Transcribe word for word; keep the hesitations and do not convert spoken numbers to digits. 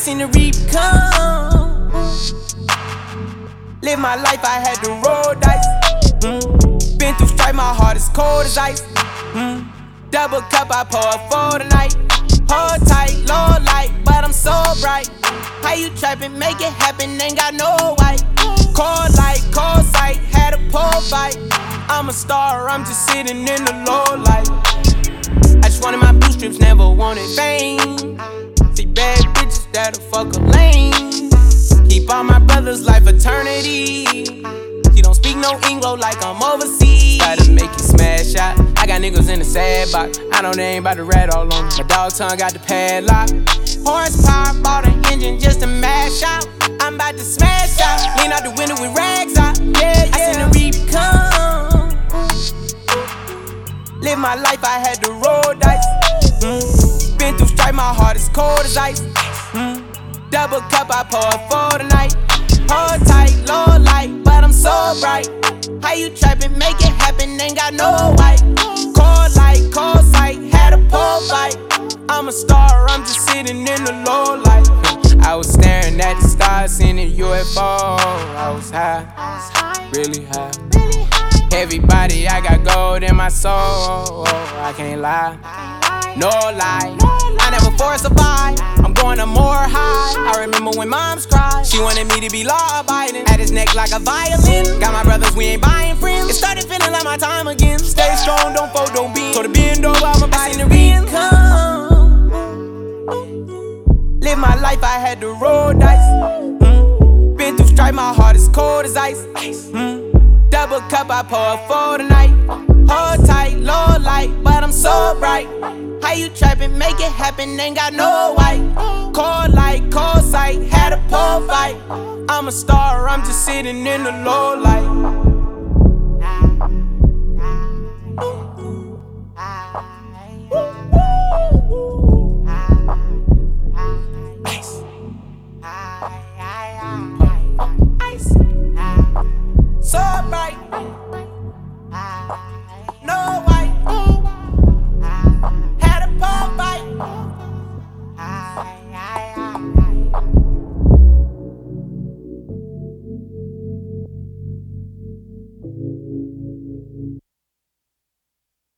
seen the reap come. Live my life, I had to roll dice. Mm. Been through strife, my heart is cold as ice. Mm. Double cup, I pour for the night. Hold tight, low light, but I'm so bright. How you trappin', make it happen, ain't got no white. Cold light, cold sight, had a pole fight. I'm a star, I'm just sitting in the low light. I just wanted my blue strips, never wanted fame. See bad bitches that'll fuck a lane. Keep all my brothers' life eternity. She don't speak no English like I'm overseas. Try to make it smash out. I got niggas in the sad box. I know they ain't about to rat all on me. My dog tongue got the padlock. Horsepower, bought an engine just to mash out. I'm about to smash out. Lean out the window with rags out. Yeah, yeah. I seen the reap come. Live my life, I had to roll dice. Mm. Been through strife, my heart is cold as ice. Mm. Double cup, I pour for the night. Hold tight, low light, but I'm so bright. How you trappin', make it happen, ain't got no white. Cold light, cold sight, had a pole fight. I'm a star, I'm just sitting in the low light. I was staring at the stars, seeing a U F O. I was high, really high. Heavy body, I got gold in my soul. I can't lie, no lie. I never forced a vibe, I'm going to more high. I remember when moms cried, she wanted me to be law-abiding. At his neck like a violin. Got my brothers, we ain't buying friends. It started feeling like my time again. Stay strong, don't fold, don't bend. So the bend over, I'ma buy the reap come. Live my life, I had to roll dice. Mm. Been through strife, my heart is cold as ice. Mm. Double cup, I pour for the night. Hold tight, low light, but I'm so bright. How you trappin', make it happen, ain't got no white. Cold light, cold sight, had a pole fight. I'm a star, I'm just sitting in the low light.